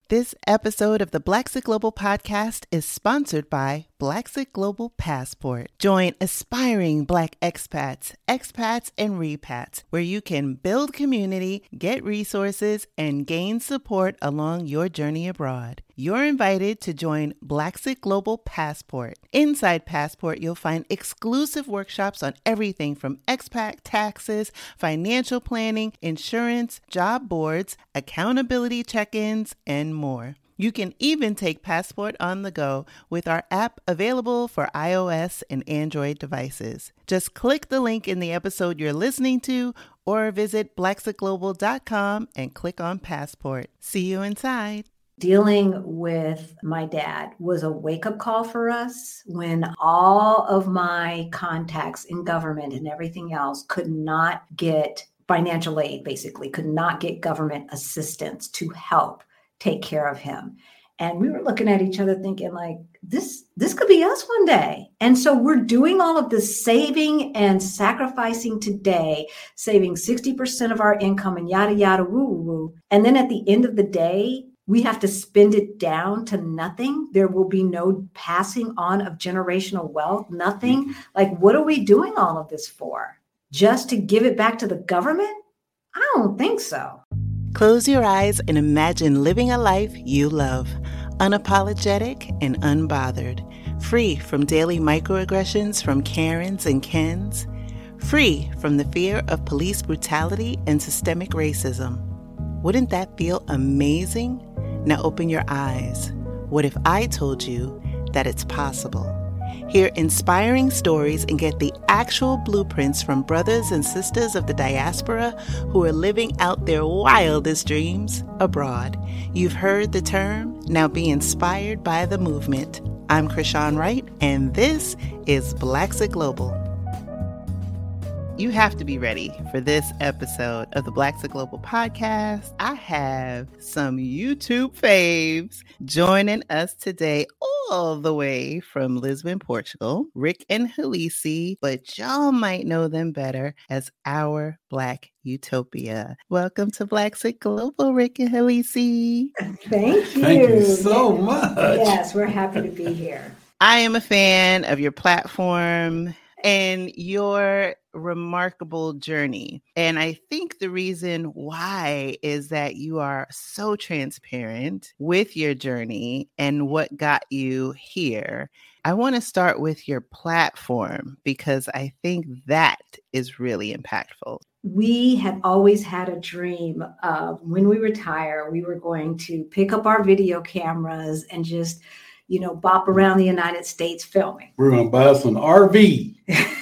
This episode of the Blacksit Global podcast is sponsored by Blacksit Global Passport. Join aspiring Black expats, and repats, where you can build community, get resources, and gain support along your journey abroad. You're invited to join Blacksit Global Passport. Inside Passport, you'll find exclusive workshops on everything from expat taxes, financial planning, insurance, job boards, accountability check-ins, and more. You can even take Passport on the go with our app available for iOS and Android devices. Just click the link in the episode you're listening to or visit blacksitglobal.com and click on Passport. See you inside. Dealing with my dad was a wake-up call for us when all of my contacts in government and everything else could not get financial aid, basically, could not get government assistance to help take care of him. And we were looking at each other thinking like, this could be us one day. And so we're doing all of this saving and sacrificing today, saving 60% of our income and yada, yada, woo, woo, woo. And then at the end of the day, we have to spend it down to nothing. There will be no passing on of generational wealth, nothing. Mm-hmm. Like, what are we doing all of this for? Just to give it back to the government? I don't think so. Close your eyes and imagine living a life you love, unapologetic and unbothered, free from daily microaggressions from Karens and Kens, free from the fear of police brutality and systemic racism. Wouldn't that feel amazing? Now open your eyes. What if I told you that it's possible? Hear inspiring stories and get the actual blueprints from brothers and sisters of the diaspora who are living out their wildest dreams abroad. You've heard the term. Now be inspired by the movement. I'm Krishan Wright, and this is Blacksit Global. You have to be ready for this episode of the Blacksit Global podcast. I have some YouTube faves joining us today all the way from Lisbon, Portugal, Rick and Halisi, but y'all might know them better as Our Black Utopia. Welcome to Blacksit Global, Rick and Halisi. Thank you. Thank you so much. Yes, we're happy to be here. I am a fan of your platform and your remarkable journey. And I think the reason why is that you are so transparent with your journey and what got you here. I want to start with your platform because I think that is really impactful. We had always had a dream of when we retire, we were going to pick up our video cameras and just bop around the United States filming. We're going to buy us an RV.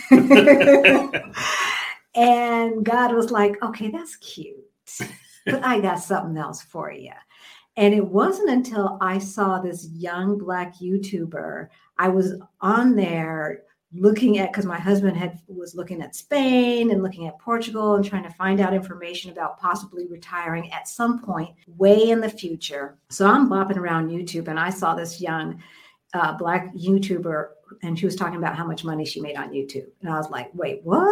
And God was like, okay, that's cute, but I got something else for you. And it wasn't until I saw this young Black YouTuber, I was on there looking at, because my husband was looking at Spain and looking at Portugal and trying to find out information about possibly retiring at some point way in the future. So I'm bopping around YouTube and I saw this young Black YouTuber and she was talking about how much money she made on YouTube. And I was like, wait, what?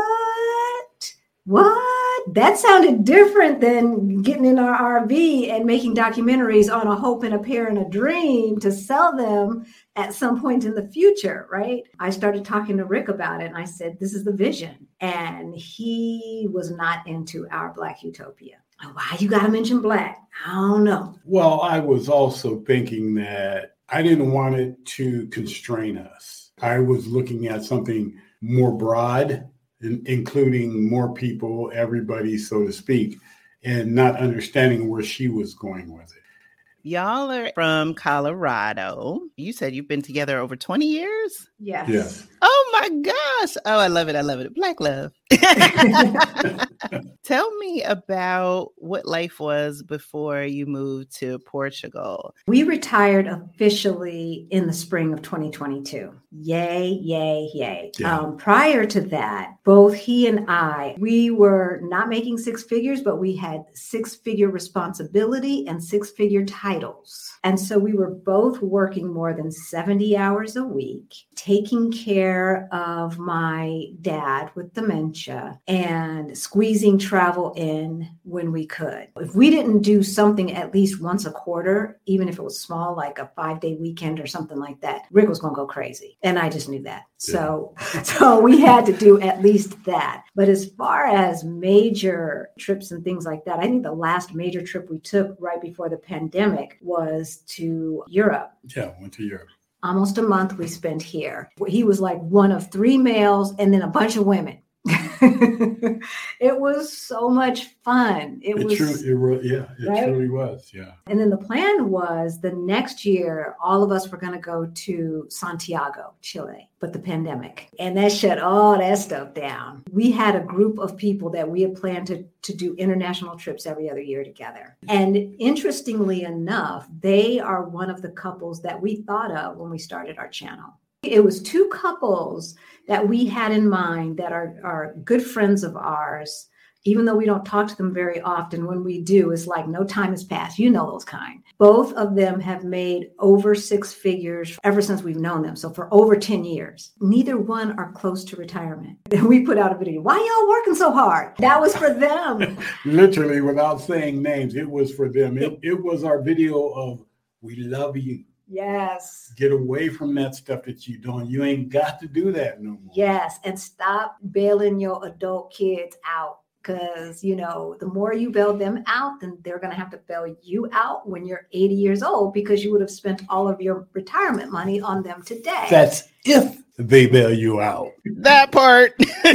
That sounded different than getting in our RV and making documentaries on a hope and a prayer and a dream to sell them at some point in the future, right? I started talking to Rick about it and I said, this is the vision. And he was not into Our Black Utopia. Why you got to mention Black? I don't know. Well, I was also thinking that I didn't want it to constrain us. I was looking at something more broad, including more people, everybody, so to speak, and not understanding where she was going with it. Y'all are from Colorado. You said you've been together over 20 years? Yes. Oh my gosh. Oh, I love it. Black love. Tell me about what life was before you moved to Portugal. We retired officially in the spring of 2022. Yay, yay, yay. Yeah. Prior to that, both he and I, we were not making six figures, but we had six-figure responsibility and six-figure titles. And so we were both working more than 70 hours a week, taking care of my dad with dementia dementia and squeezing travel in when we could. If we didn't do something at least once a quarter, even if it was small, like a 5-day weekend or something like that, Rick was going to go crazy. And I just knew that. So we had to do at least that. But as far as major trips and things like that, I think the last major trip we took right before the pandemic was to Europe. Yeah, went to Europe. Almost a month we spent here. He was like one of 3 males and then a bunch of women. It was so much fun. It truly was. Yeah. And then the plan was the next year, all of us were going to go to Santiago, Chile, but the pandemic. And that shut all that stuff down. We had a group of people that we had planned to do international trips every other year together. And interestingly enough, they are one of the couples that we thought of when we started our channel. It was 2 couples that we had in mind that are good friends of ours, even though we don't talk to them very often. When we do, it's like no time has passed. You know those kind. Both of them have made over 6 figures ever since we've known them. So for over 10 years. Neither one are close to retirement. And we put out a video. Why y'all working so hard? That was for them. Literally, without saying names, it was for them. It was our video of "We love you." Yes. Get away from that stuff that you're doing. You ain't got to do that no more. Yes. And stop bailing your adult kids out. Because, the more you bail them out, then they're going to have to bail you out when you're 80 years old because you would have spent all of your retirement money on them today. That's if they bail you out. That part.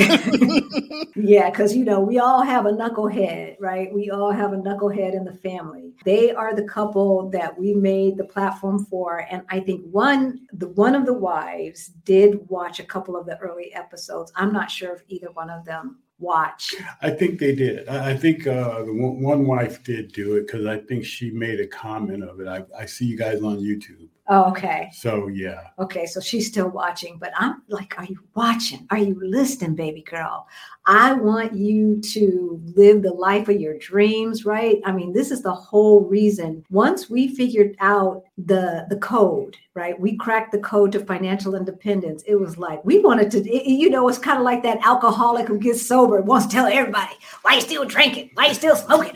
Yeah, because, we all have a knucklehead, right? We all have a knucklehead in the family. They are the couple that we made the platform for. And I think one of the wives did watch a couple of the early episodes. I'm not sure if either one of them watch. I think they did. I think the one wife did do it because I think she made a comment of it. I see you guys on YouTube. Oh, okay. So, yeah. Okay, so she's still watching, but I'm like, are you watching? Are you listening, baby girl? I want you to live the life of your dreams, right? I mean, this is the whole reason. Once we figured out the code, right? We cracked the code to financial independence. It was like, we wanted to, it's kind of like that alcoholic who gets sober and wants to tell everybody, why you still drinking? Why you still smoking?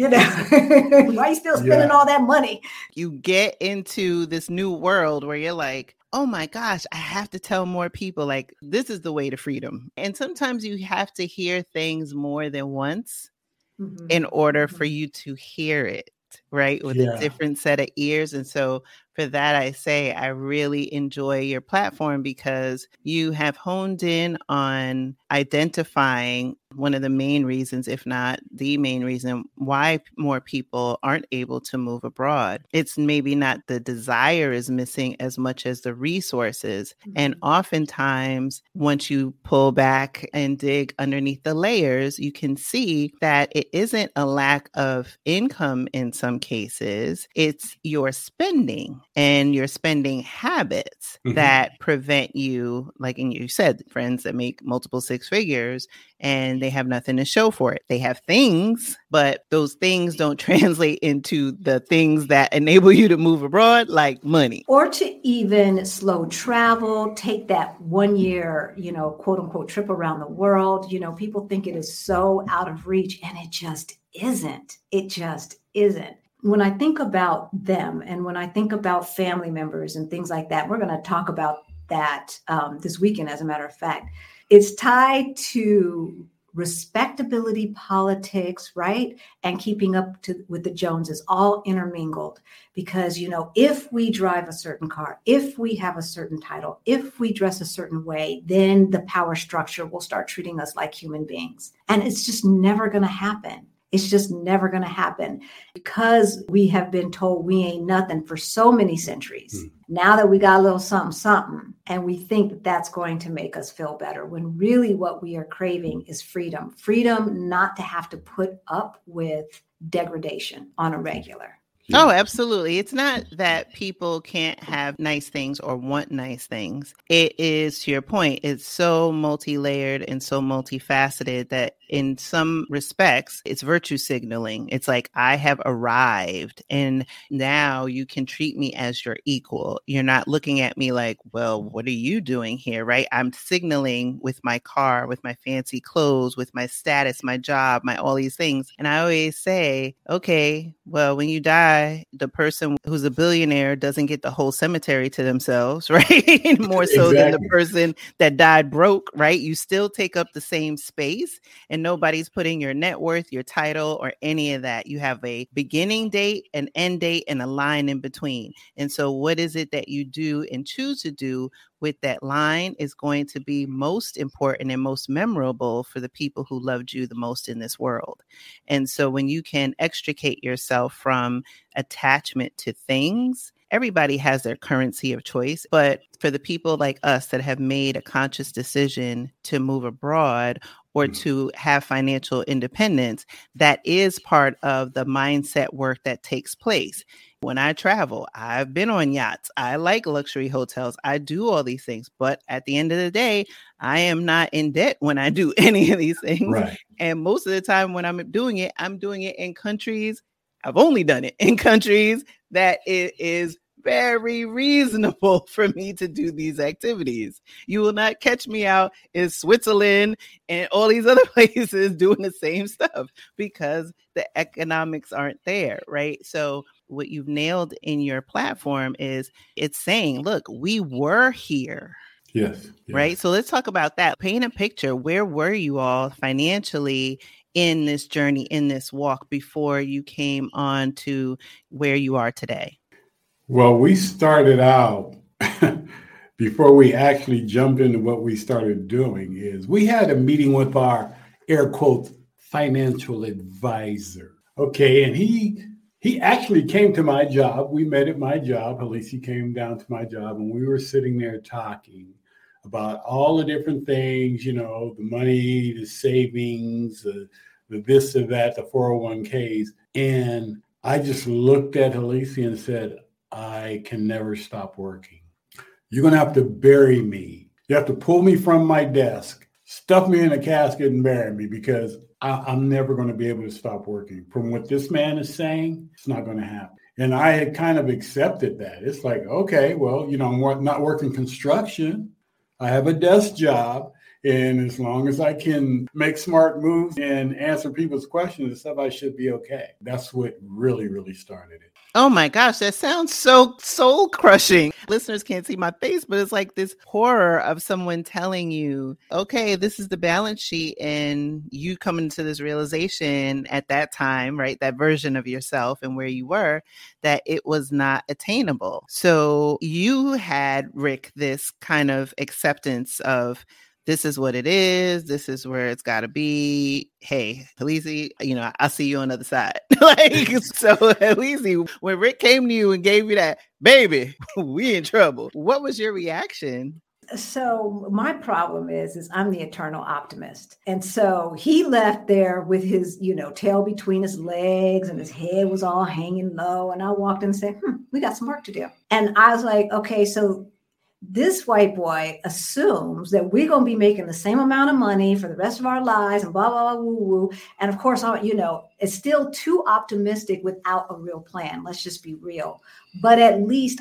Why you still spending all that money? You get into this new world where you're like, oh my gosh, I have to tell more people, like, this is the way to freedom. And sometimes you have to hear things more than once in order for you to hear it, right? With a different set of ears. And so for that, I say I really enjoy your platform because you have honed in on identifying one of the main reasons, if not the main reason, why more people aren't able to move abroad. It's maybe not the desire is missing as much as the resources. And oftentimes, once you pull back and dig underneath the layers, you can see that it isn't a lack of income in some cases. It's your spending and your spending habits that prevent you, like you said, friends that make multiple 6 figures and they have nothing to show for it. They have things, but those things don't translate into the things that enable you to move abroad, like money. Or to even slow travel, take that 1 year, quote unquote trip around the world. People think it is so out of reach and it just isn't. It just isn't. When I think about them and when I think about family members and things like that, we're going to talk about that this weekend, as a matter of fact. It's tied to respectability politics, right? And keeping up with the Joneses, all intermingled. Because, if we drive a certain car, if we have a certain title, if we dress a certain way, then the power structure will start treating us like human beings. And it's just never going to happen. It's just never going to happen because we have been told we ain't nothing for so many centuries. Now that we got a little something, and we think that that's going to make us feel better, when really what we are craving is freedom. Freedom not to have to put up with degradation on a regular. Oh, absolutely. It's not that people can't have nice things or want nice things. It is, to your point, it's so multi-layered and so multifaceted that in some respects, it's virtue signaling. It's like, I have arrived and now you can treat me as your equal. You're not looking at me like, well, what are you doing here, right? I'm signaling with my car, with my fancy clothes, with my status, my job, my all these things. And I always say, okay, well, when you die, the person who's a billionaire doesn't get the whole cemetery to themselves, right? More so than the person that died broke, right? You still take up the same space and nobody's putting your net worth, your title, or any of that. You have a beginning date, an end date, and a line in between. And so what is it that you do and choose to do with that line is going to be most important and most memorable for the people who loved you the most in this world. And so when you can extricate yourself from attachment to things, everybody has their currency of choice. But for the people like us that have made a conscious decision to move abroad or to have financial independence, that is part of the mindset work that takes place. When I travel, I've been on yachts. I like luxury hotels. I do all these things. But at the end of the day, I am not in debt when I do any of these things. Right. And most of the time when I'm doing it in countries. I've only done it in countries that it is very reasonable for me to do these activities. You will not catch me out in Switzerland and all these other places doing the same stuff because the economics aren't there, right? So what you've nailed in your platform is it's saying, look, we were here. Yes. Right. So let's talk about that. Paint a picture. Where were you all financially in this journey, in this walk before you came on to where you are today? Well, we started out before we actually jumped into what we started doing is we had a meeting with our air quotes financial advisor. Okay. And he actually came to my job. We met at my job. At least he came down to my job and we were sitting there talking about all the different things, you know, the money, the savings, the this or that, the 401ks. And I just looked at Alicia and said, I can never stop working. You're going to have to bury me. You have to pull me from my desk, stuff me in a casket and bury me because I'm never going to be able to stop working. From what this man is saying, it's not going to happen. And I had kind of accepted that. It's like, okay, well, you know, I'm not working construction. I have a desk job. And as long as I can make smart moves and answer people's questions and stuff, I should be okay. That's what really, really started it. Oh my gosh, that sounds so soul crushing. Listeners can't see my face, but it's like this horror of someone telling you, okay, this is the balance sheet. And you coming to this realization at that time, right? That version of yourself and where you were, that it was not attainable. So you had, Rick, this kind of acceptance of, this is what it is. This is where it's got to be. Hey, Halisi, you know, I'll see you on the other side. So Halisi, when Rick came to you and gave you that, baby, we in trouble. What was your reaction? So my problem is I'm the eternal optimist. And so he left there with his, you know, tail between his legs and his head was all hanging low. And I walked in and said, we got some work to do. And I was like, okay, so this white boy assumes that we're going to be making the same amount of money for the rest of our lives and blah, blah, blah, woo, woo. And of course, you know, it's still too optimistic without a real plan. Let's just be real, but at least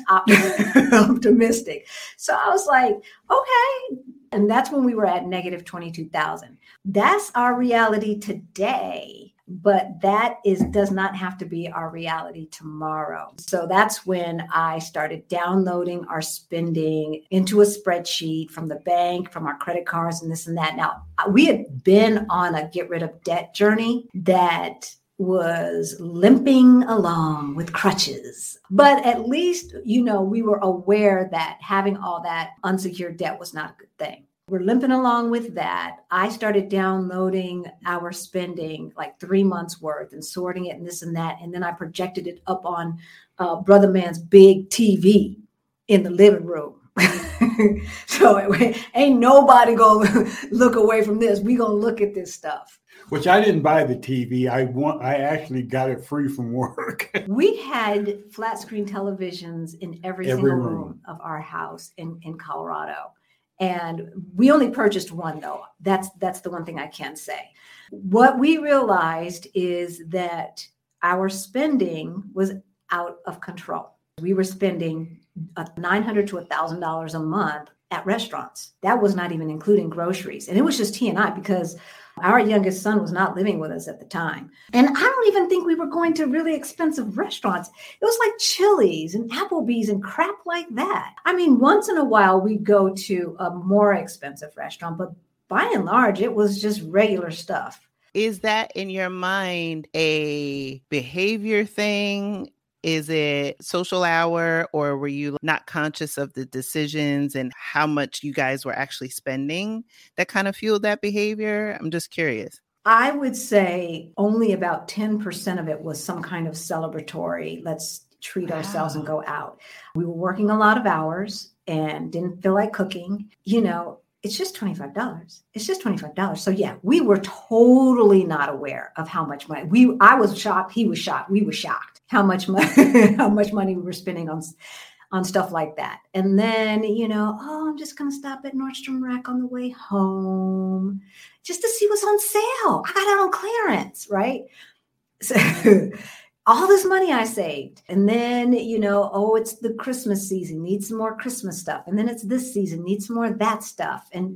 optimistic. So I was like, okay. And that's when we were at negative 22,000. That's our reality today. But that does not have to be our reality tomorrow. So that's when I started downloading our spending into a spreadsheet from the bank, from our credit cards and this and that. Now, we had been on a get rid of debt journey that was limping along with crutches. But at least, you know, we were aware that having all that unsecured debt was not a good thing. We're limping along with that. I started downloading our spending like 3 months worth and sorting it and this and that. And then I projected it up on Brother Man's big TV in the living room. So ain't nobody gonna look away from this. We gonna look at this stuff. Which I didn't buy the TV. I actually got it free from work. We had flat screen televisions in every single room of our house in Colorado. And we only purchased one, though. That's the one thing I can say. What we realized is that our spending was out of control. We were spending $900 to $1,000 a month at restaurants. That was not even including groceries. And it was just he and I, because our youngest son was not living with us at the time. And I don't even think we were going to really expensive restaurants. It was like Chili's and Applebee's and crap like that. I mean, once in a while we'd go to a more expensive restaurant, but by and large, it was just regular stuff. Is that in your mind a behavior thing? Is it social hour, or were you not conscious of the decisions and how much you guys were actually spending that kind of fueled that behavior? I'm just curious. I would say only about 10% of it was some kind of celebratory, let's treat ourselves and go out. We were working a lot of hours and didn't feel like cooking. You know, it's just $25. It's just $25. So yeah, we were totally not aware of how much money. I was shocked. He was shocked. We were shocked how much money we were spending on stuff like that. And then, I'm just going to stop at Nordstrom Rack on the way home just to see what's on sale. I got it on clearance, right? So all this money I saved. And then, it's the Christmas season, need some more Christmas stuff. And then it's this season, need some more of that stuff. And,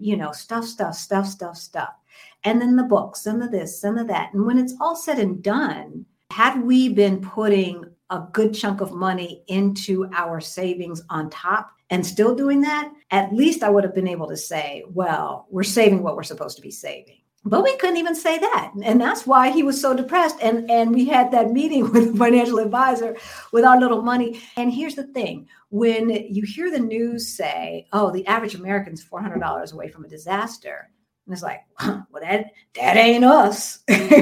stuff. And then the books and the this and the that. And when it's all said and done, had we been putting a good chunk of money into our savings on top and still doing that, at least I would have been able to say, well, we're saving what we're supposed to be saving. But we couldn't even say that. And that's why he was so depressed. And we had that meeting with a financial advisor with our little money. And here's the thing. When you hear the news say, oh, the average American's $400 away from a disaster, and it's like, well, that ain't us.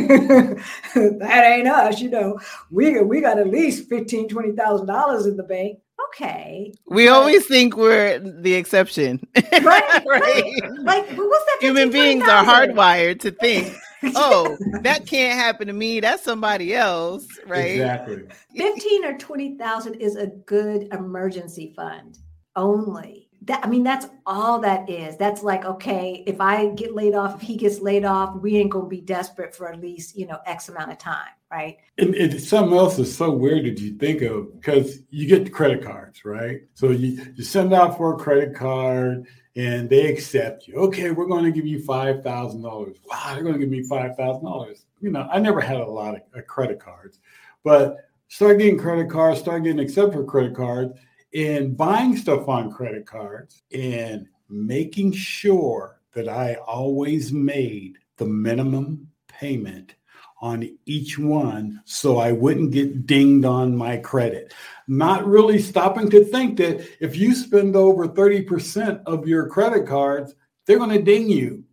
That ain't us. We got at least $15,000, $20,000 in the bank. Okay. We always think we're the exception. Right. Like, but what's that? Human beings are hardwired to think, oh, that can't happen to me. That's somebody else, right? Exactly. 15 or 20,000 is a good emergency fund only. That's all that is. That's like, okay, if I get laid off, if he gets laid off, we ain't going to be desperate for at least, X amount of time, right? And something else is so weird that you think of, because you get the credit cards, right? So you send out for a credit card and they accept you. Okay, we're going to give you $5,000. Wow, they're going to give me $5,000. I never had a lot of credit cards, but start getting credit cards, start getting accepted for credit cards, and buying stuff on credit cards and making sure that I always made the minimum payment on each one so I wouldn't get dinged on my credit. Not really stopping to think that if you spend over 30% of your credit cards, they're going to ding you.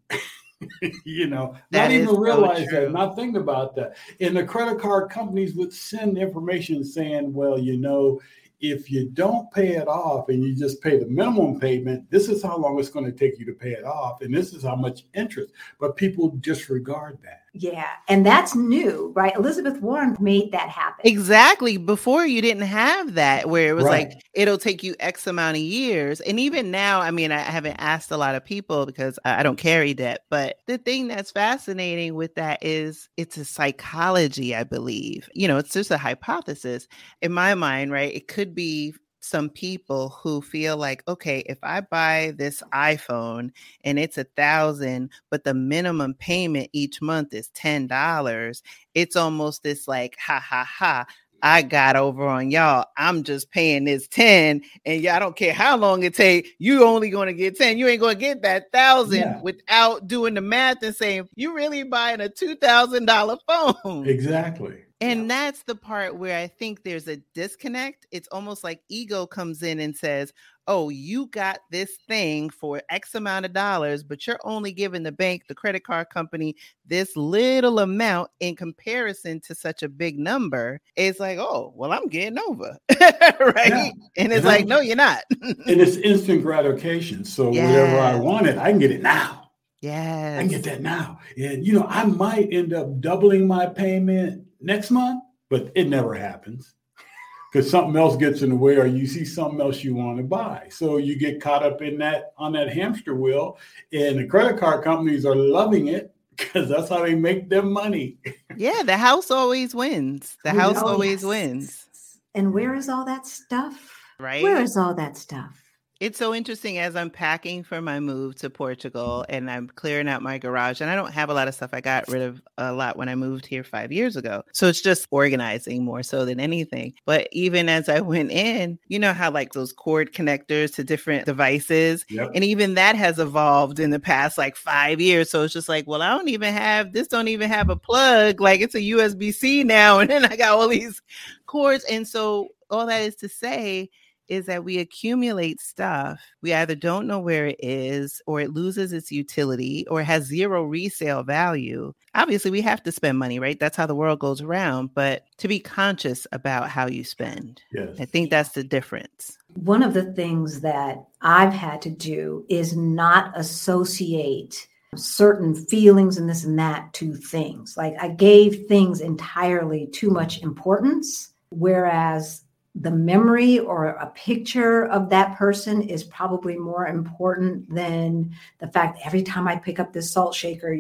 Not even realize that, not think about that. And the credit card companies would send information saying, well, if you don't pay it off and you just pay the minimum payment, this is how long it's going to take you to pay it off. And this is how much interest. But people disregard that. Yeah. And that's new, right? Elizabeth Warren made that happen. Exactly. Before you didn't have that, where it was like, it'll take you X amount of years. And even now, I haven't asked a lot of people because I don't carry debt. But the thing that's fascinating with that is it's a psychology, I believe. It's just a hypothesis in my mind, right? It could be some people who feel like, okay, if I buy this iPhone and it's $1,000, but the minimum payment each month is $10, it's almost this like, ha, I got over on y'all. I'm just paying this 10 and y'all don't care how long it takes. You only going to get 10. You ain't going to get that 1,000 without doing the math and saying, you really buying a $2,000 phone. Exactly. And that's the part where I think there's a disconnect. It's almost like ego comes in and says, oh, you got this thing for X amount of dollars, but you're only giving the bank, the credit card company, this little amount in comparison to such a big number. It's like, oh, well, I'm getting over. Right. Yeah. And it's like, no, you're not. And it's instant gratification. So whatever I wanted, I can get it now. Yeah. I can get that now. And, I might end up doubling my payment next month, but it never happens because something else gets in the way or you see something else you want to buy. So you get caught up in that on that hamster wheel, and the credit card companies are loving it because that's how they make their money. Yeah, the house always wins. The house always wins. And where is all that stuff? Right? Where is all that stuff? It's so interesting as I'm packing for my move to Portugal and I'm clearing out my garage, and I don't have a lot of stuff. I got rid of a lot when I moved here 5 years ago. So it's just organizing more so than anything. But even as I went in, you know how like those cord connectors to different devices, and even that has evolved in the past like 5 years. So it's just like, well, don't even have a plug. Like it's a USB-C now. And then I got all these cords. And so all that is to say is that we accumulate stuff. We either don't know where it is, or it loses its utility, or has zero resale value. Obviously, we have to spend money, right? That's how the world goes around. But to be conscious about how you spend, I think that's the difference. One of the things that I've had to do is not associate certain feelings and this and that to things. Like I gave things entirely too much importance, whereas the memory or a picture of that person is probably more important than the fact that every time I pick up this salt shaker,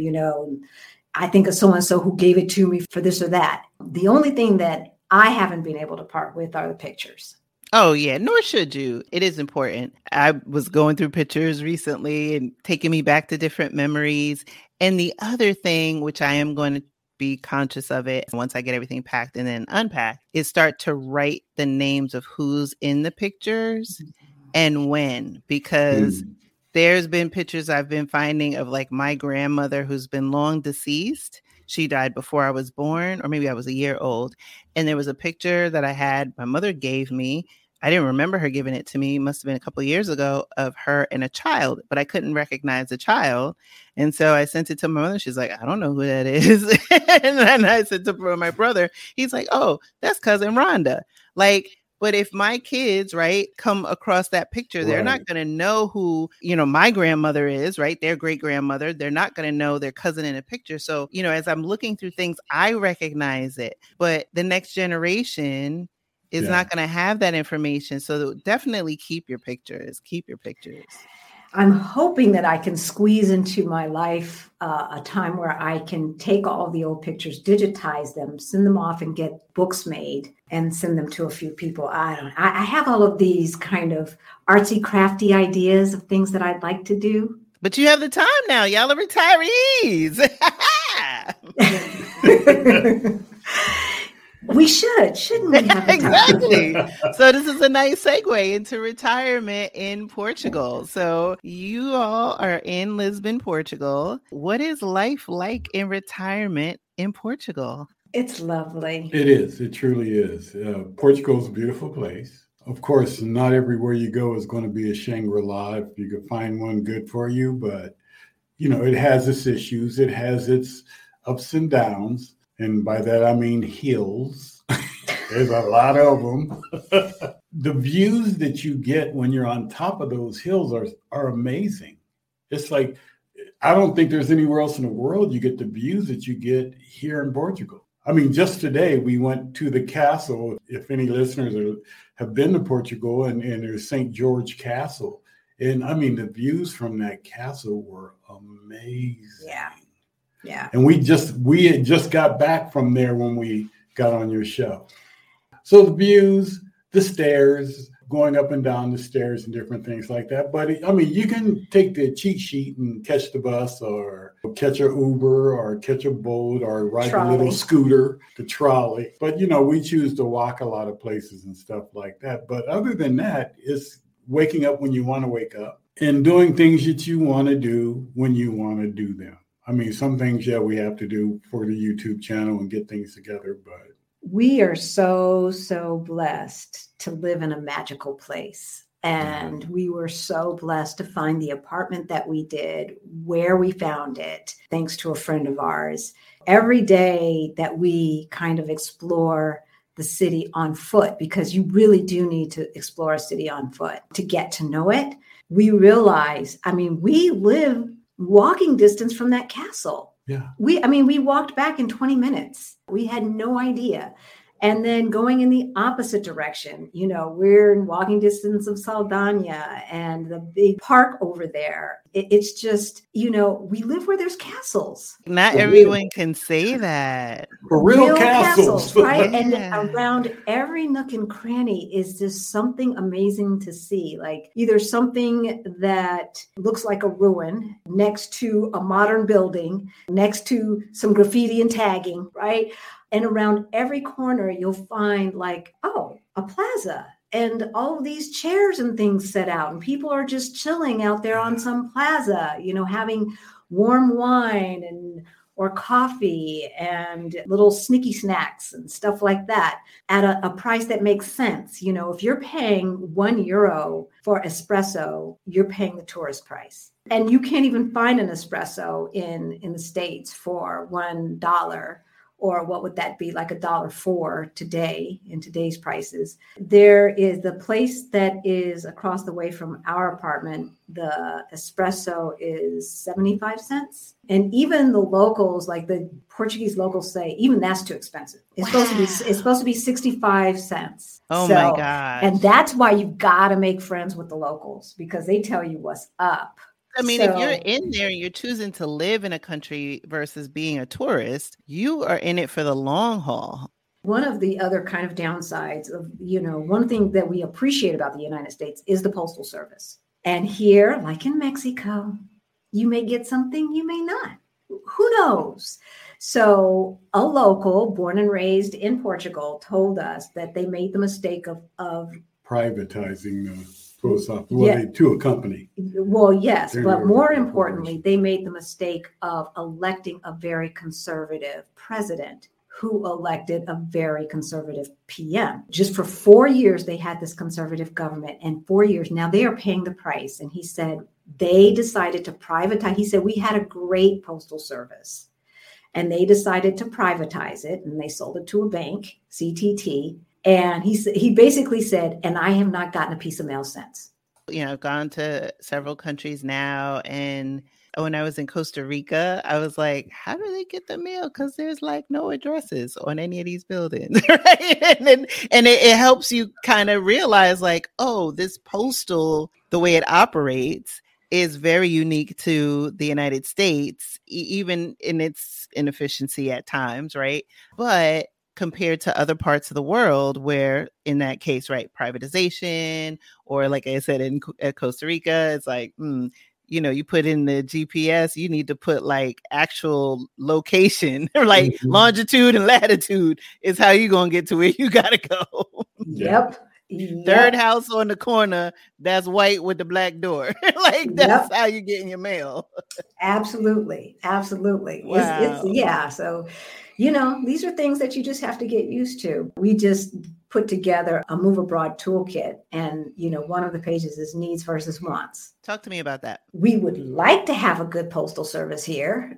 I think of so-and-so who gave it to me for this or that. The only thing that I haven't been able to part with are the pictures. Oh, yeah. Nor should you. It is important. I was going through pictures recently and taking me back to different memories. And the other thing, which I am going to be conscious of it once I get everything packed and then unpacked, is start to write the names of who's in the pictures and when, because there's been pictures I've been finding of like my grandmother who's been long deceased. She died before I was born, or maybe I was a year old. And there was a picture that I had, my mother gave me. I didn't remember her giving it to me. It must have been a couple of years ago, of her and a child, but I couldn't recognize the child. And so I sent it to my mother. She's like, I don't know who that is. And then I sent it to my brother. He's like, oh, that's cousin Rhonda. Like, but if my kids, right, come across that picture, they're not going to know who, my grandmother is, right? Their great grandmother. They're not going to know their cousin in a picture. So, as I'm looking through things, I recognize it. But the next generation is not going to have that information. So definitely keep your pictures. I'm hoping that I can squeeze into my life a time where I can take all the old pictures, digitize them, send them off and get books made and send them to a few people. I have all of these kind of artsy, crafty ideas of things that I'd like to do. But you have the time now. Y'all are retirees. We shouldn't we have exactly. So this is a nice segue into retirement in Portugal. So you all are in Lisbon, Portugal. What is life like in retirement in Portugal? It's lovely. It is. It truly is. Portugal's a beautiful place. Of course, not everywhere you go is going to be a Shangri-La if you could find one good for you. But, it has its issues. It has its ups and downs. And by that, I mean hills. There's a lot of them. The views that you get when you're on top of those hills are amazing. It's like, I don't think there's anywhere else in the world you get the views that you get here in Portugal. I mean, just today we went to the castle. If any listeners have been to Portugal, and there's St. George Castle. And I mean, the views from that castle were amazing. Yeah. And we had just got back from there when we got on your show. So the views, the stairs, going up and down the stairs and different things like that. But I mean, you can take the cheat sheet and catch the bus or catch an Uber or catch a boat or ride a little scooter, the trolley. But, we choose to walk a lot of places and stuff like that. But other than that, it's waking up when you want to wake up and doing things that you want to do when you want to do them. I mean, some things, we have to do for the YouTube channel and get things together, but We are so, so blessed to live in a magical place. And we were so blessed to find the apartment that we did, where we found it, thanks to a friend of ours. Every day that we kind of explore the city on foot, because you really do need to explore a city on foot to get to know it, we realize, we live walking distance from that castle. Yeah. We walked back in 20 minutes. We had no idea. And then going in the opposite direction, we're in walking distance of Saldana and the big park over there. It's just, we live where there's castles. Not everyone can say that. Real castles. Right? And around every nook and cranny is just something amazing to see. Like either something that looks like a ruin next to a modern building, next to some graffiti and tagging, right? And around every corner, you'll find a plaza and all of these chairs and things set out. And people are just chilling out there on some plaza, having warm wine or coffee and little sneaky snacks and stuff like that at a price that makes sense. If you're paying €1 for espresso, you're paying the tourist price. And you can't even find an espresso in the States for $1. Or what would that be, like $1.04 today in today's prices. There is the place that is across the way from our apartment. The espresso is 75 cents. And even the locals, like the Portuguese locals say, even that's too expensive. It's supposed to be 65 cents. Oh my God. And that's why you've got to make friends with the locals, because they tell you what's up. If you're in there and you're choosing to live in a country versus being a tourist, you are in it for the long haul. One of the other kind of downsides of, one thing that we appreciate about the United States is the Postal Service. And here, like in Mexico, you may get something, you may not. Who knows? So a local born and raised in Portugal told us that they made the mistake of privatizing the post office to a company. Well, yes, but more importantly, they made the mistake of electing a very conservative president who elected a very conservative PM. Just for 4 years, they had this conservative government, and 4 years now they are paying the price. And he said they decided to privatize. He said we had a great postal service, and they decided to privatize it, and they sold it to a bank, CTT. And he basically said, and I have not gotten a piece of mail since. I've gone to several countries now. And when I was in Costa Rica, I was like, how do they get the mail? Because there's no addresses on any of these buildings. Right? And it helps you kind of realize this postal, the way it operates is very unique to the United States, even in its inefficiency at times. Right. But compared to other parts of the world where in that case, right, privatization, or like I said, at Costa Rica, it's you put in the GPS, you need to put actual location, longitude and latitude is how you're going to get to where you got to go. Yep. Third house on the corner, that's white with the black door. That's how you get in your mail. Absolutely. Wow. So, these are things that you just have to get used to. We just put together a Move Abroad toolkit. And, one of the pages is needs versus wants. Talk to me about that. We would like to have a good postal service here,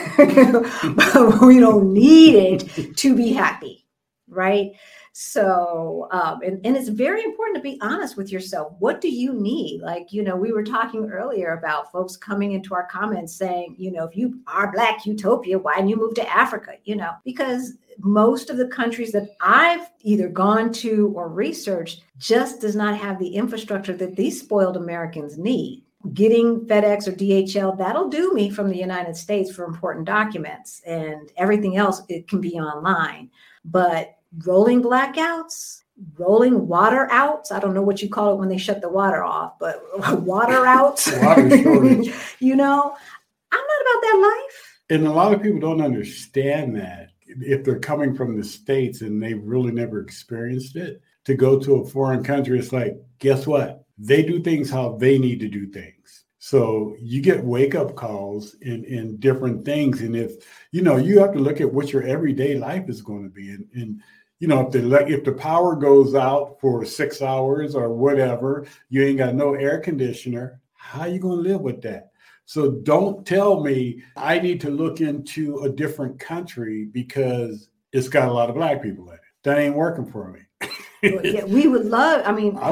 but we don't need it to be happy, right? So, and it's very important to be honest with yourself. What do you need? We were talking earlier about folks coming into our comments saying, if you are Black utopia, why didn't you move to Africa? Because most of the countries that I've either gone to or researched just does not have the infrastructure that these spoiled Americans need. Getting FedEx or DHL, that'll do me from the United States for important documents, and everything else, it can be online. But rolling blackouts, rolling water outs. I don't know what you call it when they shut the water off, but water outs, Water shortage. I'm not about that life. And a lot of people don't understand that if they're coming from the States and they've really never experienced it, to go to a foreign country, it's guess what? They do things how they need to do things. So you get wake up calls in different things. And if, you have to look at what your everyday life is going to be. And if the power goes out for 6 hours or whatever, you ain't got no air conditioner. How you going to live with that? So don't tell me I need to look into a different country because it's got a lot of Black people in it. That ain't working for me. Yeah, we would love,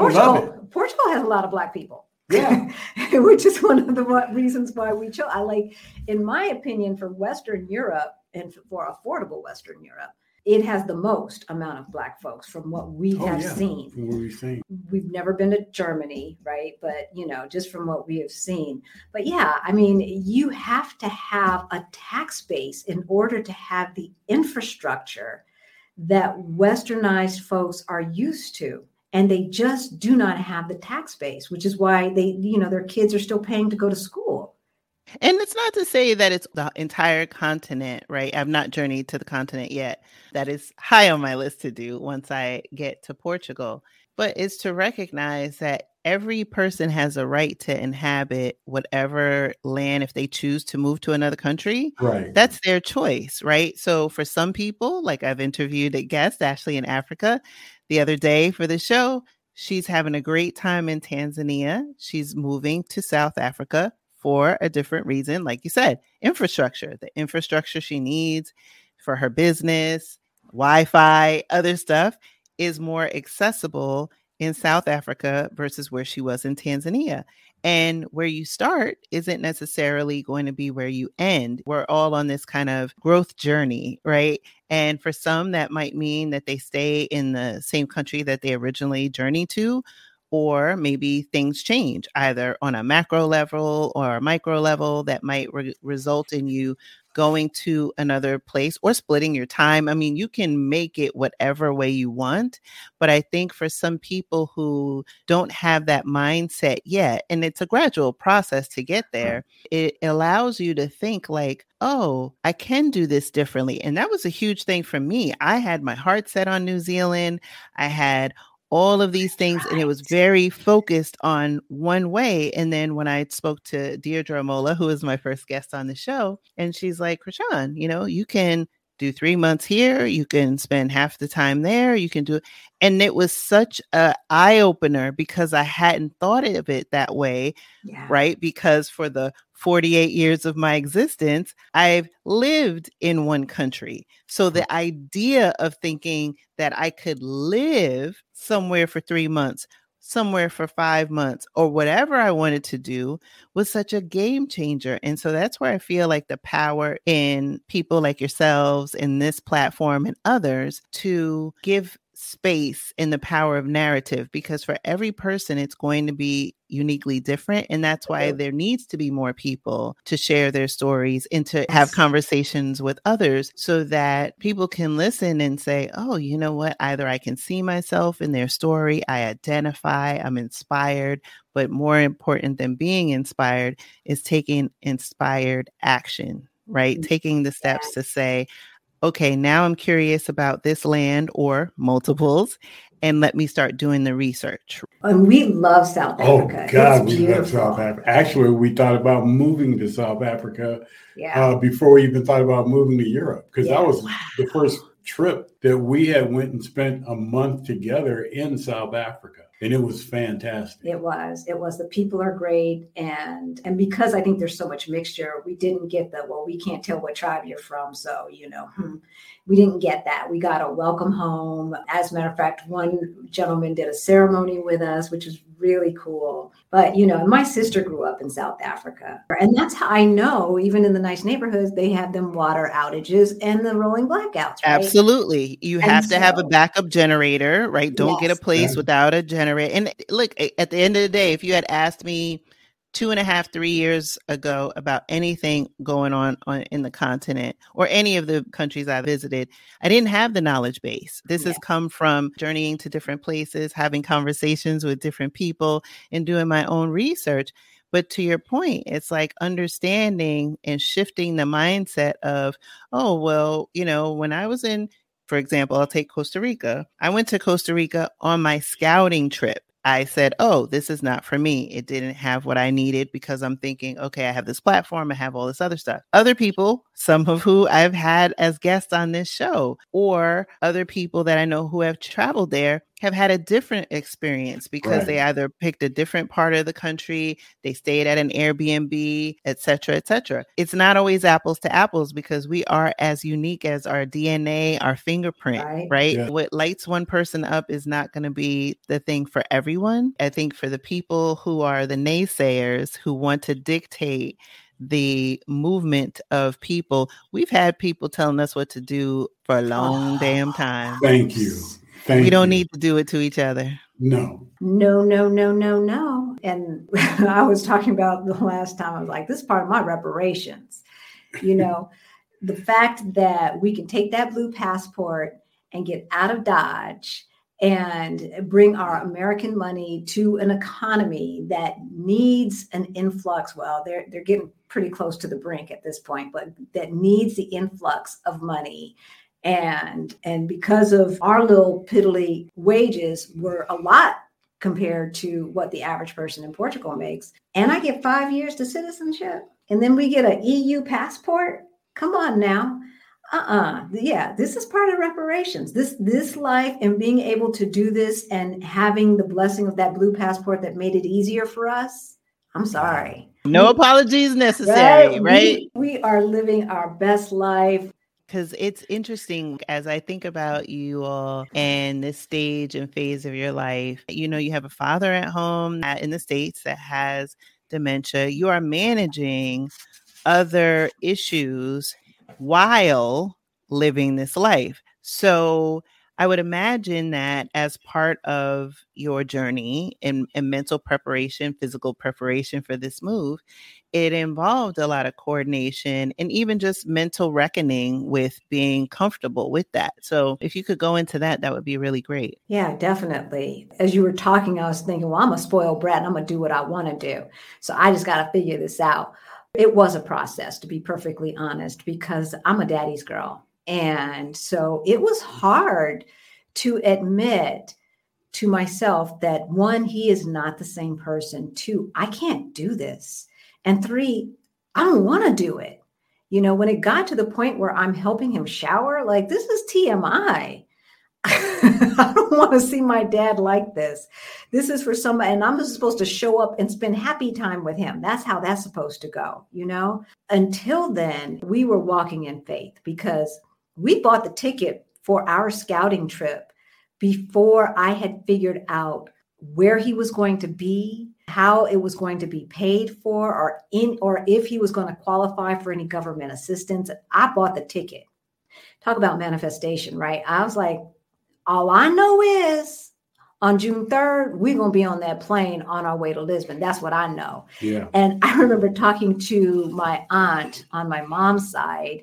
Portugal has a lot of Black people. Yeah. Which is one of the reasons why we chose. In my opinion, for Western Europe and for affordable Western Europe, it has the most amount of Black folks from what we have seen. From what we've seen. We've never been to Germany, right? But, just from what we have seen. But yeah, I mean, you have to have a tax base in order to have the infrastructure that Westernized folks are used to. And they just do not have the tax base, which is why their kids are still paying to go to school. And it's not to say that it's the entire continent, right? I've not journeyed to the continent yet. That is high on my list to do once I get to Portugal. But it's to recognize that every person has a right to inhabit whatever land if they choose to move to another country. Right. That's their choice, right? So for some people, like I've interviewed a guest, Ashley in Africa, the other day for the show, she's having a great time in Tanzania. She's moving to South Africa for a different reason. Like you said, infrastructure, the infrastructure she needs for her business, Wi-Fi, other stuff is more accessible in South Africa versus where she was in Tanzania. And where you start isn't necessarily going to be where you end. We're all on this kind of growth journey, right? And for some, that might mean that they stay in the same country that they originally journeyed to, or maybe things change either on a macro level or a micro level that might result in you going to another place or splitting your time. I mean, you can make it whatever way you want. But I think for some people who don't have that mindset yet, and it's a gradual process to get there, it allows you to think like, oh, I can do this differently. And that was a huge thing for me. I had my heart set on New Zealand. I had all of these things, and it was very focused on one way. And then when I spoke to Deirdre Amola, who was my first guest on the show, and she's like, Krishan, you can do 3 months here. You can spend half the time there. You can do, and it was such an eye opener because I hadn't thought of it that way, right? Because for the 48 years of my existence, I've lived in one country. So the idea of thinking that I could live somewhere for 3 months, somewhere for 5 months, or whatever I wanted to do was such a game changer. And so that's where I feel like the power in people like yourselves in this platform and others to give space in the power of narrative, because for every person, it's going to be uniquely different. And that's why there needs to be more people to share their stories and to have conversations with others so that people can listen and say, oh, you know what? Either I can see myself in their story, I identify, I'm inspired, but more important than being inspired is taking inspired action, right? Taking the steps to say, okay, now I'm curious about this land or multiples, and let me start doing the research. And we love South Africa. Oh, God, we love South Africa. Actually, we thought about moving to South Africa before we even thought about moving to Europe, because that was the first trip that we had went and spent a month together in South Africa. And it was fantastic. It was. The people are great. And because I think there's so much mixture, we didn't get we can't tell what tribe you're from. So, we didn't get that. We got a welcome home. As a matter of fact, one gentleman did a ceremony with us, which was really cool. But, my sister grew up in South Africa. And that's how I know, even in the nice neighborhoods, they have them water outages and the rolling blackouts. Right? Absolutely. You have to have a backup generator, right? Don't get a place without a generator. And look, at the end of the day, if you had asked me 2.5, 3 years ago about anything going on in the continent or any of the countries I visited, I didn't have the knowledge base. This has come from journeying to different places, having conversations with different people, and doing my own research. But to your point, it's like understanding and shifting the mindset of, oh, well, when I was in, for example, I'll take Costa Rica. I went to Costa Rica on my scouting trip. I said, oh, this is not for me. It didn't have what I needed because I'm thinking, okay, I have this platform, I have all this other stuff. Other people, some of who I've had as guests on this show, or other people that I know who have traveled there, have had a different experience because they either picked a different part of the country, they stayed at an Airbnb, et cetera, et cetera. It's not always apples to apples because we are as unique as our DNA, our fingerprint, right? Yeah. What lights one person up is not going to be the thing for everyone. I think for the people who are the naysayers who want to dictate the movement of people, we've had people telling us what to do for a long damn time. Thank you. We don't need to do it to each other. No. And I was talking about the last time, I was like, this is part of my reparations. You know, the fact that we can take that blue passport and get out of Dodge and bring our American money to an economy that needs an influx. Well, they're getting pretty close to the brink at this point, but that needs the influx of money. And because of our little piddly wages were a lot compared to what the average person in Portugal makes. And I get 5 years to citizenship. And then we get an EU passport. Come on now. Yeah, this is part of reparations. This life and being able to do this and having the blessing of that blue passport that made it easier for us. I'm sorry. No apologies necessary, right? We are living our best life. Because it's interesting as I think about you all and this stage and phase of your life. You know, you have a father at home in the States that has dementia. You are managing other issues while living this life. So I would imagine that as part of your journey in mental preparation, physical preparation for this move, it involved a lot of coordination and even just mental reckoning with being comfortable with that. So if you could go into that, that would be really great. Yeah, definitely. As you were talking, I was thinking, well, I'm a spoiled brat and I'm going to do what I want to do. So I just got to figure this out. It was a process, to be perfectly honest, because I'm a daddy's girl. And so it was hard to admit to myself that 1, he is not the same person. 2, I can't do this. And 3, I don't want to do it. You know, when it got to the point where I'm helping him shower, like, this is TMI. I don't want to see my dad like this. This is for somebody, and I'm supposed to show up and spend happy time with him. That's how that's supposed to go, you know? Until then, we were walking in faith because we bought the ticket for our scouting trip before I had figured out where he was going to be, how it was going to be paid for, or if he was going to qualify for any government assistance. I bought the ticket. Talk about manifestation, right? I was like, all I know is on June 3rd, we're going to be on that plane on our way to Lisbon. That's what I know. Yeah. And I remember talking to my aunt on my mom's side,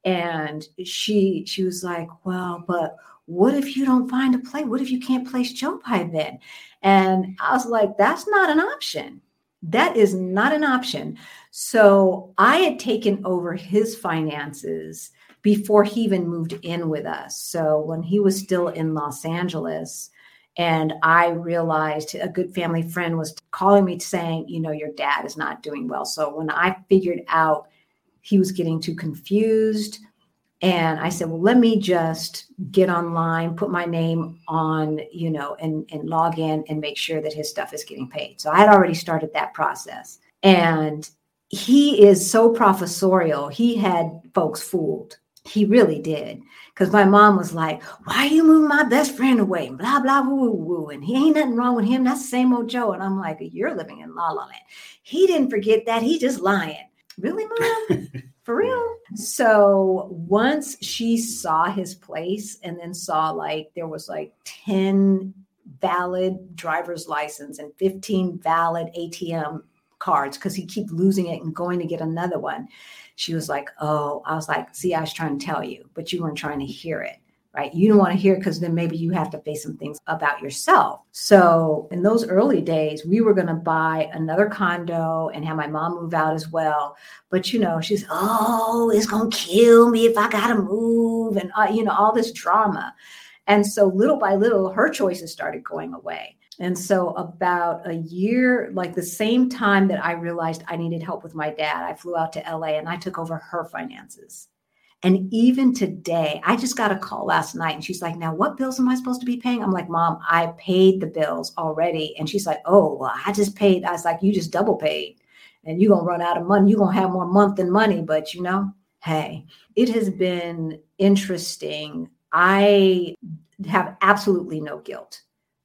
and she was like, well, but what if you don't find a plane? What if you can't place Joe by then? And I was like, that's not an option. That is not an option. So I had taken over his finances before he even moved in with us. So when he was still in Los Angeles, and I realized a good family friend was calling me saying, you know, your dad is not doing well. So when I figured out he was getting too confused, and I said, well, let me just get online, put my name on, you know, and log in and make sure that his stuff is getting paid. So I had already started that process. And he is so professorial. He had folks fooled. He really did. Because my mom was like, why you move my best friend away? Blah, blah, woo, woo. And he ain't nothing wrong with him. That's the same old Joe. And I'm like, you're living in La La Land. He didn't forget that. He just lying. Really, Mom? For real? So once she saw his place and then saw like there was like 10 valid driver's license and 15 valid ATM cards because he keep losing it and going to get another one. She was like, oh, I was like, see, I was trying to tell you, but you weren't trying to hear it, right? You don't want to hear it because then maybe you have to face some things about yourself. So in those early days, we were going to buy another condo and have my mom move out as well. But, you know, she's, oh, it's going to kill me if I got to move and, you know, all this drama. And so little by little, her choices started going away. And so about a year, like the same time that I realized I needed help with my dad, I flew out to LA and I took over her finances. And even today, I just got a call last night and she's like, now what bills am I supposed to be paying? I'm like, Mom, I paid the bills already. And she's like, oh, well, I just paid. I was like, you just double paid and you're going to run out of money. You're going to have more month than money. But hey, it has been interesting. I have absolutely no guilt,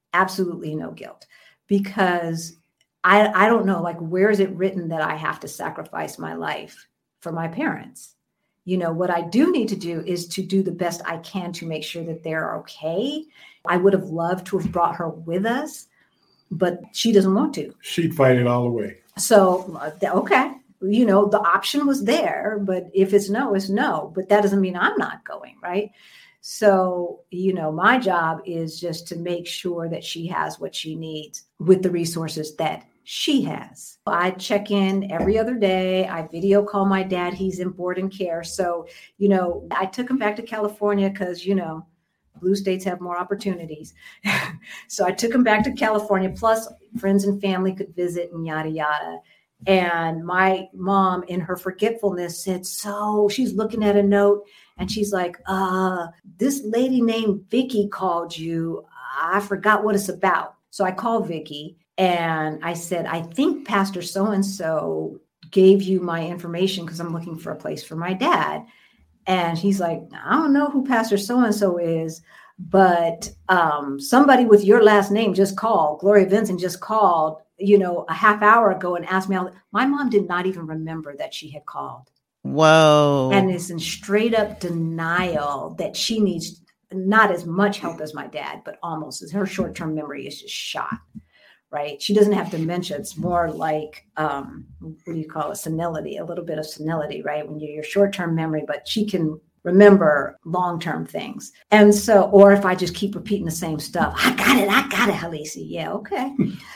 because I don't know, like, where is it written that I have to sacrifice my life for my parents? What I do need to do is to do the best I can to make sure that they're okay. I would have loved to have brought her with us, but she doesn't want to. She'd fight it all the way. So, okay. The option was there, but if it's no, it's no. But that doesn't mean I'm not going, right? So, my job is just to make sure that she has what she needs with the resources that she has. I check in every other day. I video call my dad. He's in board and care. So, I took him back to California because, blue states have more opportunities. So I took him back to California, plus friends and family could visit and yada, yada. And my mom, in her forgetfulness, said, so she's looking at a note and she's like, this lady named Vicky called you. I forgot what it's about. So I called Vicky and I said, I think Pastor so-and-so gave you my information because I'm looking for a place for my dad. And he's like, I don't know who Pastor so-and-so is, but somebody with your last name just called. Gloria Vincent just called, a half hour ago and asked me. My mom did not even remember that she had called. Whoa. And is in straight up denial that she needs not as much help as my dad, but almost. Her short-term memory is just shot, right? She doesn't have dementia. It's more like, what do you call it? Senility, a little bit of senility, right? When you're your short-term memory, but she can remember long-term things. And so, or if I just keep repeating the same stuff, I got it, Halisi. Yeah, okay.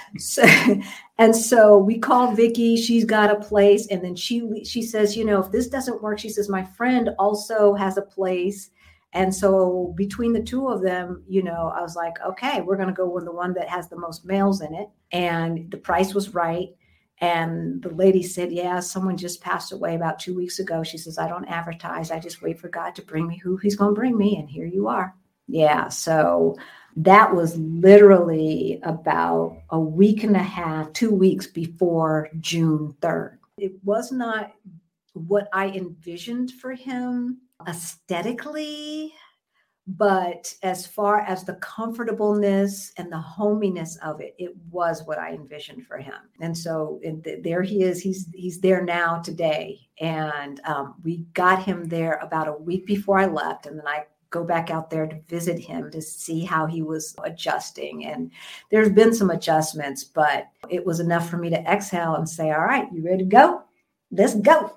So we called Vicky, she's got a place. And then she says, if this doesn't work, she says, my friend also has a place. And so between the two of them, I was like, okay, we're going to go with the one that has the most males in it. And the price was right. And the lady said, yeah, someone just passed away about 2 weeks ago. She says, I don't advertise. I just wait for God to bring me who he's going to bring me. And here you are. Yeah. So that was literally about a week and a half, 2 weeks before June 3rd. It was not what I envisioned for him aesthetically, but as far as the comfortableness and the hominess of it, it was what I envisioned for him. And so there he is. He's there now today. And we got him there about a week before I left. And then I go back out there to visit him to see how he was adjusting. And there's been some adjustments, but it was enough for me to exhale and say, all right, you ready to go? Let's go.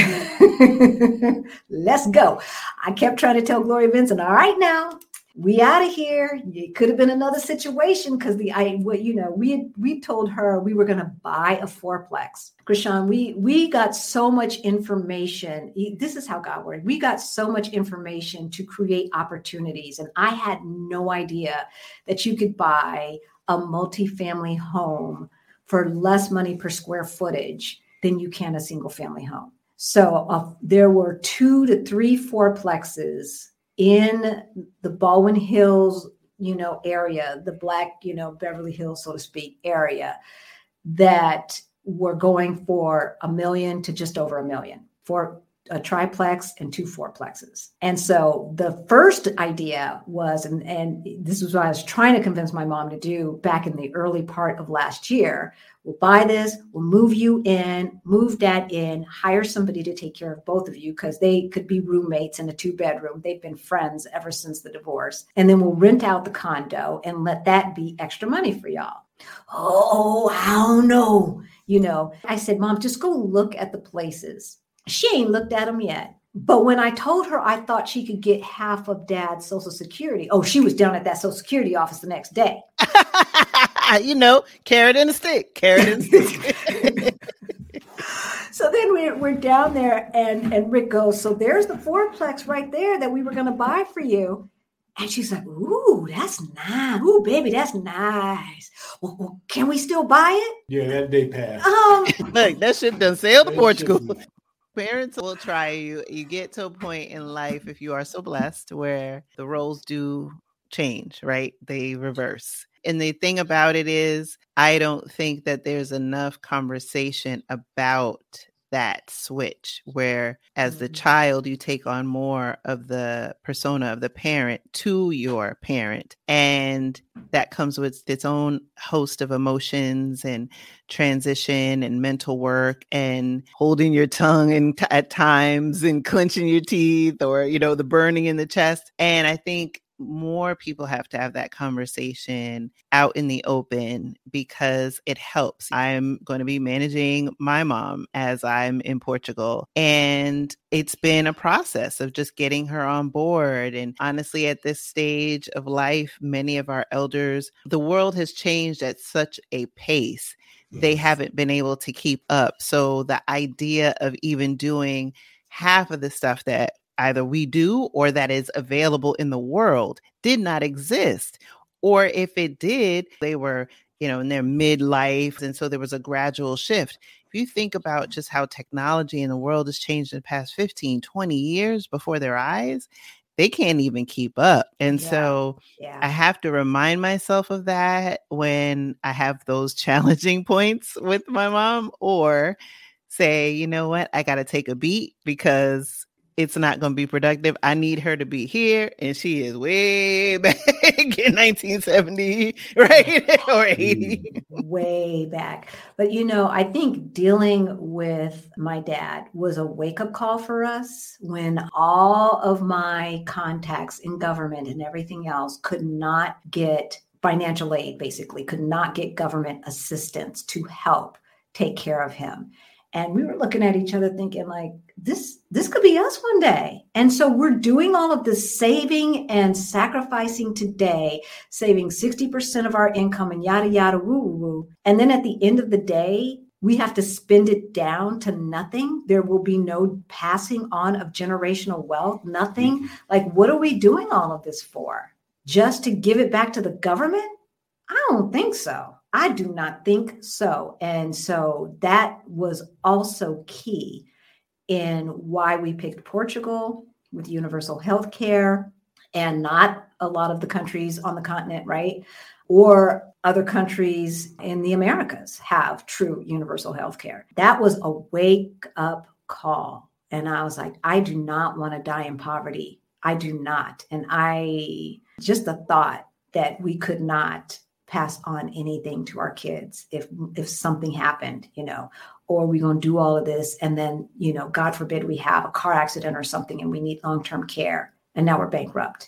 Let's go. I kept trying to tell Gloria Vincent, all right, now we out of here. It could have been another situation because we told her we were going to buy a fourplex. Krishan, we got so much information. This is how God worked. We got so much information to create opportunities. And I had no idea that you could buy a multifamily home for less money per square footage than you can a single family home. So there were 2 to 3 fourplexes in the Baldwin Hills, area, the Black, Beverly Hills, so to speak, area that were going for $1 million to just over $1 million for a triplex and 2 fourplexes. And so the first idea was, and this was what I was trying to convince my mom to do back in the early part of last year. We'll buy this, we'll move you in, move dad in, hire somebody to take care of both of you because they could be roommates in a 2-bedroom. They've been friends ever since the divorce. And then we'll rent out the condo and let that be extra money for y'all. Oh, I don't know. I said, Mom, just go look at the places. She ain't looked at them yet. But when I told her I thought she could get half of dad's Social Security, she was down at that Social Security office the next day. Carrot and a stick. So then we're down there and Rick goes, so there's the fourplex right there that we were going to buy for you. And she's like, ooh, that's nice. Ooh, baby, that's nice. Well, can we still buy it? Yeah, that day passed. Look, that shit done sailed to That Portugal. shouldn't. Parents will try you. You get to a point in life, if you are so blessed, where the roles do change, right? They reverse. And the thing about it is, I don't think that there's enough conversation about that switch where as the child, you take on more of the persona of the parent to your parent. And that comes with its own host of emotions and transition and mental work and holding your tongue and at times and clenching your teeth or, the burning in the chest. And I think more people have to have that conversation out in the open because it helps. I'm going to be managing my mom as I'm in Portugal. And it's been a process of just getting her on board. And honestly, at this stage of life, many of our elders, the world has changed at such a pace. They haven't been able to keep up. So the idea of even doing half of the stuff that either we do or that is available in the world did not exist. Or if it did, they were, in their midlife. And so there was a gradual shift. If you think about just how technology in the world has changed in the past 15, 20 years before their eyes, they can't even keep up. And so I have to remind myself of that when I have those challenging points with my mom, or say, you know what, I got to take a beat because it's not going to be productive. I need her to be here. And she is way back in 1970, right? Or 80. Way back. But, I think dealing with my dad was a wake-up call for us when all of my contacts in government and everything else could not get financial aid, basically, could not get government assistance to help take care of him. And we were looking at each other thinking like, this could be us one day. And so we're doing all of this saving and sacrificing today, saving 60% of our income and yada, yada, woo, woo, woo. And then at the end of the day, we have to spend it down to nothing. There will be no passing on of generational wealth, nothing. Like, what are we doing all of this for? Just to give it back to the government? I don't think so. I do not think so. And so that was also key in why we picked Portugal with universal health care and not a lot of the countries on the continent, right? Or other countries in the Americas have true universal health care. That was a wake up call. And I was like, I do not want to die in poverty. I do not. And just the thought that we could not pass on anything to our kids if something happened, or we're going to do all of this. And then, God forbid we have a car accident or something and we need long-term care and now we're bankrupt.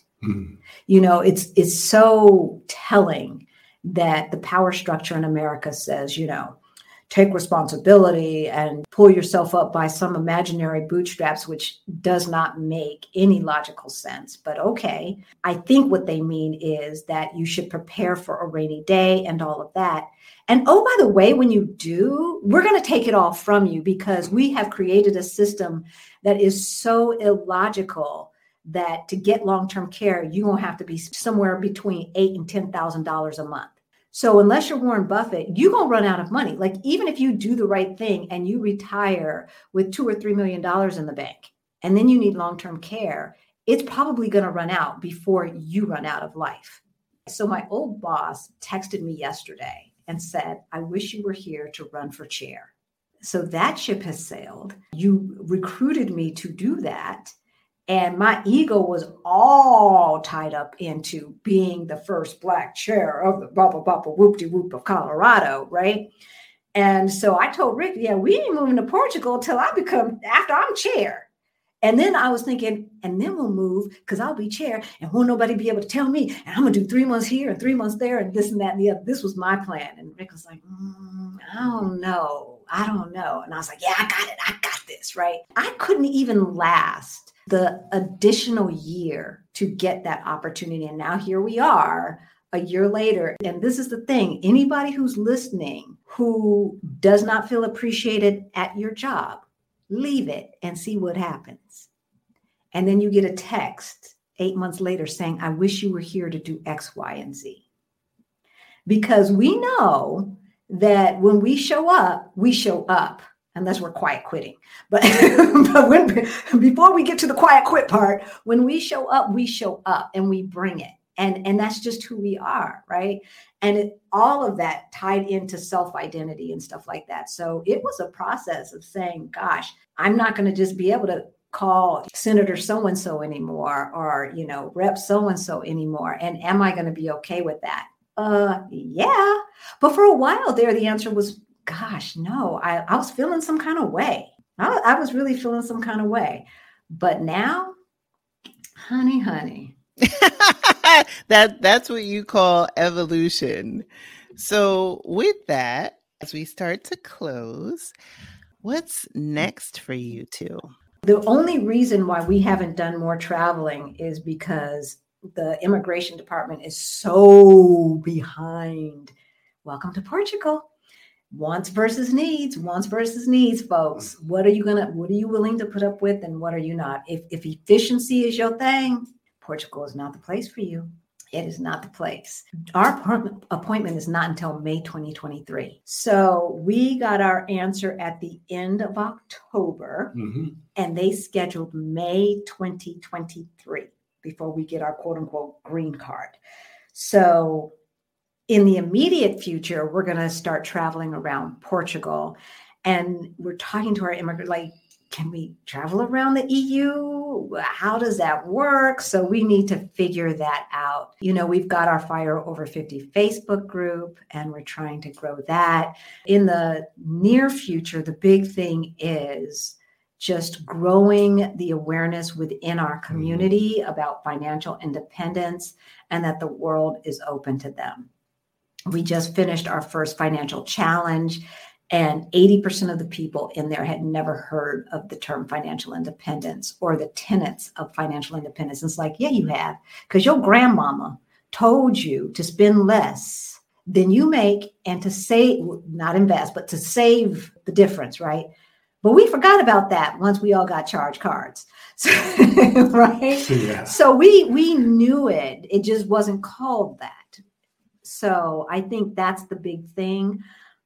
It's so telling that the power structure in America says, take responsibility and pull yourself up by some imaginary bootstraps, which does not make any logical sense. But okay, I think what they mean is that you should prepare for a rainy day and all of that. And oh, by the way, when you do, we're going to take it all from you because we have created a system that is so illogical that to get long-term care, you're going to have to be somewhere between $8,000 and $10,000 a month. So unless you're Warren Buffett, you're going to run out of money. Like even if you do the right thing and you retire with $2 or $3 million in the bank, and then you need long-term care, it's probably going to run out before you run out of life. So my old boss texted me yesterday and said, I wish you were here to run for chair. So that ship has sailed. You recruited me to do that. And my ego was all tied up into being the first Black chair of the blah, blah, blah, blah, whoop-de-whoop of Colorado, right? And so I told Rick, we ain't moving to Portugal till after I'm chair. And then I was thinking, and then we'll move because I'll be chair and won't nobody be able to tell me. And I'm going to do 3 months here and 3 months there and this and that and the other. This was my plan. And Rick was like, I don't know. And I was like, yeah, I got it. I got this, right? I couldn't even last the additional year to get that opportunity. And now here we are a year later. And this is the thing, anybody who's listening who does not feel appreciated at your job, leave it and see what happens. And then you get a text 8 months later saying, I wish you were here to do X, Y, and Z. Because we know that when we show up, unless we're quiet quitting. But, before we get to the quiet quit part, when we show up and we bring it. And that's just who we are, right? And all of that tied into self-identity and stuff like that. So it was a process of saying, gosh, I'm not going to just be able to call Senator so-and-so anymore, or, Rep so-and-so anymore. And am I going to be okay with that? Yeah. But for a while there, the answer was, gosh, no, I was feeling some kind of way. I was really feeling some kind of way. But now, honey. That's what you call evolution. So with that, as we start to close, what's next for you two? The only reason why we haven't done more traveling is because the immigration department is so behind. Welcome to Portugal. Wants versus needs, folks. What are you willing to put up with, and what are you not? If efficiency is your thing, Portugal is not the place for you. It is not the place. Our appointment is not until May 2023. So we got our answer at the end of October, and they scheduled May 2023 before we get our quote unquote green card. So in the immediate future, we're going to start traveling around Portugal, and we're talking to our immigrant, like, can we travel around the EU? How does that work? So we need to figure that out. We've got our Fire Over 50 Facebook group, and we're trying to grow that. In the near future, the big thing is just growing the awareness within our community about financial independence, and that the world is open to them. We just finished our first financial challenge, and 80% of the people in there had never heard of the term financial independence or the tenets of financial independence. It's like, yeah, you have, because your grandmama told you to spend less than you make and to save, not invest, but to save the difference, right? But we forgot about that once we all got charged cards, right? Yeah. So we knew it. It just wasn't called that. So I think that's the big thing.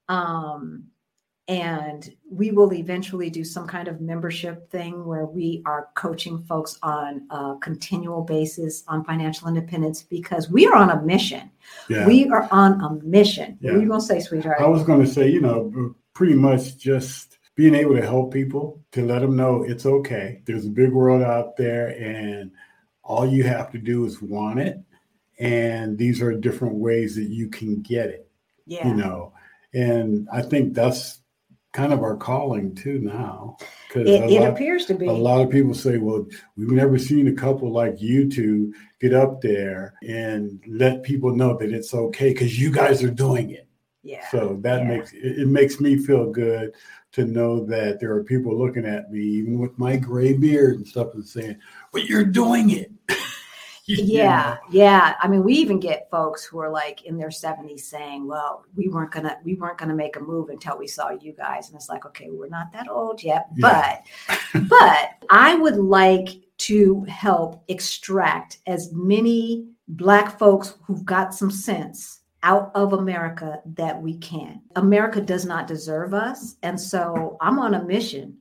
And we will eventually do some kind of membership thing where we are coaching folks on a continual basis on financial independence, because we are on a mission. Yeah. We are on a mission. Yeah. What are you going to say, sweetheart? I was going to say, pretty much just being able to help people, to let them know it's okay. There's a big world out there, and all you have to do is want it. And these are different ways that you can get it, and I think that's kind of our calling too now. It appears to be. A lot of people say, well, we've never seen a couple like you two get up there and let people know that it's okay because you guys are doing it. Yeah. So that makes me feel good to know that there are people looking at me, even with my gray beard and stuff, and saying, but you're doing it. Yeah. I mean, we even get folks who are like in their 70s saying, well, we weren't gonna make a move until we saw you guys. And it's like, okay, we're not that old yet, but I would like to help extract as many Black folks who've got some sense out of America that we can. America does not deserve us. And so I'm on a mission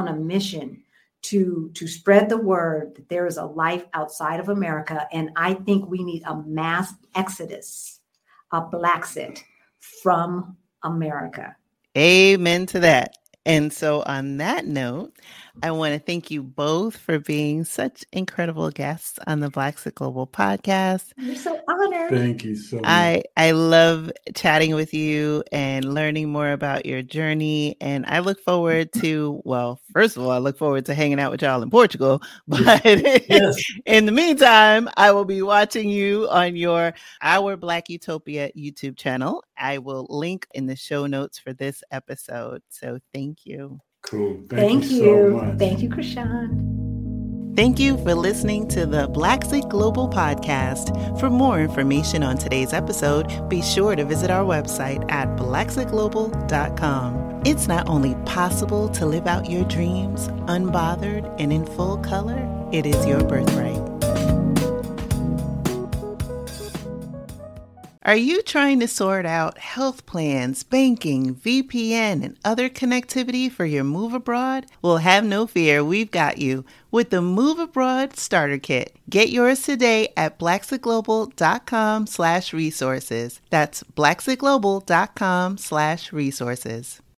to spread the word that there is a life outside of America. And I think we need a mass exodus, a Blaxit from America. Amen to that. And so on that note, I want to thank you both for being such incredible guests on the Blaxit Global podcast. You're so honored. Thank you so much. I love chatting with you and learning more about your journey. And I look forward to, well, first of all, I look forward to hanging out with y'all in Portugal. But yes. In the meantime, I will be watching you on Our Black Utopia YouTube channel. I will link in the show notes for this episode. So thank you. Cool. Thank you so much. Thank you, Krishan. Thank you for listening to the Blaxit Global Podcast. For more information on today's episode, be sure to visit our website at blaxitglobal.com. It's not only possible to live out your dreams unbothered and in full color, it is your birthright. Are you trying to sort out health plans, banking, VPN, and other connectivity for your move abroad? Well, have no fear, we've got you with the Move Abroad Starter Kit. Get yours today at blacksetglobal.com/resources. That's blacksetglobal.com/resources.